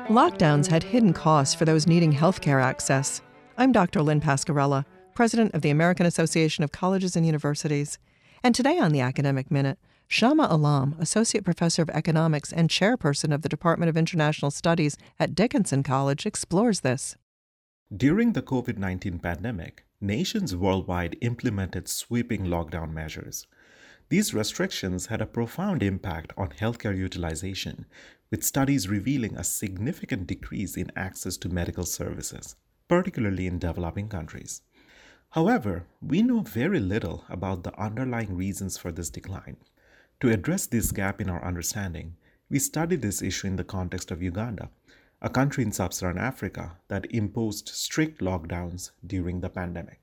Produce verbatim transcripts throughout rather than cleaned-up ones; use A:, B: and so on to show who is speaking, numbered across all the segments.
A: Lockdowns had hidden costs for those needing healthcare access. I'm Doctor Lynn Pascarella, president of the American Association of Colleges and Universities. And today on the Academic Minute, Shama Alam, associate professor of economics and chairperson of the Department of International Studies at Dickinson College, explores this.
B: During the covid nineteen pandemic, nations worldwide implemented sweeping lockdown measures. These restrictions had a profound impact on healthcare utilization, with studies revealing a significant decrease in access to medical services, particularly in developing countries. However, we know very little about the underlying reasons for this decline. To address this gap in our understanding, we studied this issue in the context of Uganda, a country in sub-Saharan Africa that imposed strict lockdowns during the pandemic.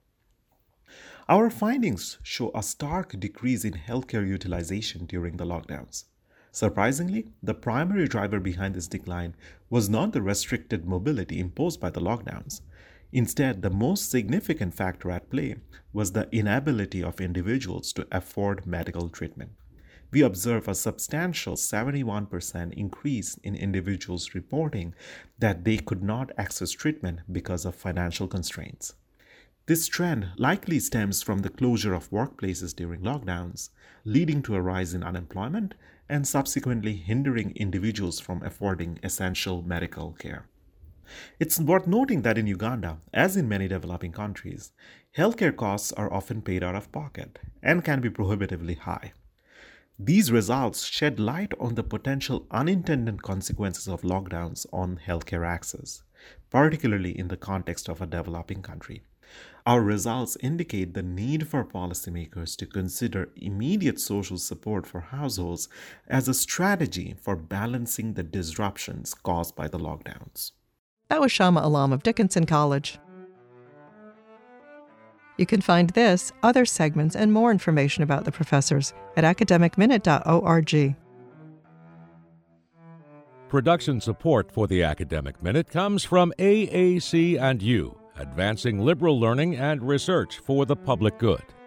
B: Our findings show a stark decrease in healthcare utilization during the lockdowns. Surprisingly, the primary driver behind this decline was not the restricted mobility imposed by the lockdowns. Instead, the most significant factor at play was the inability of individuals to afford medical treatment. We observe a substantial seventy-one percent increase in individuals reporting that they could not access treatment because of financial constraints. This trend likely stems from the closure of workplaces during lockdowns, leading to a rise in unemployment and subsequently hindering individuals from affording essential medical care. It's worth noting that in Uganda, as in many developing countries, healthcare costs are often paid out of pocket and can be prohibitively high. These results shed light on the potential unintended consequences of lockdowns on healthcare access, particularly in the context of a developing country. Our results indicate the need for policymakers to consider immediate social support for households as a strategy for balancing the disruptions caused by the lockdowns.
A: That was Shama Alam of Dickinson College. You can find this, other segments, and more information about the professors at academic minute dot org.
C: Production support for the Academic Minute comes from A A C and U, advancing liberal learning and research for the public good.